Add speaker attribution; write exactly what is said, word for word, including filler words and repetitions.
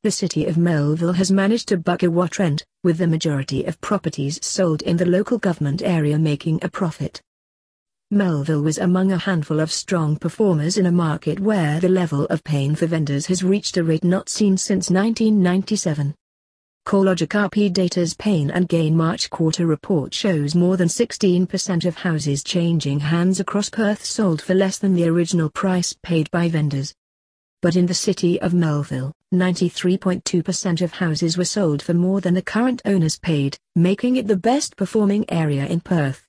Speaker 1: The city of Melville has managed to buck a war trend, with the majority of properties sold in the local government area making a profit. Melville was among a handful of strong performers in a market where the level of pain for vendors has reached a rate not seen since nineteen ninety-seven. CoreLogic R P Data's Pain and Gain March quarter report shows more than sixteen percent of houses changing hands across Perth sold for less than the original price paid by vendors. But in the city of Melville, ninety-three point two percent of houses were sold for more than the current owners paid, making it the best performing area in Perth.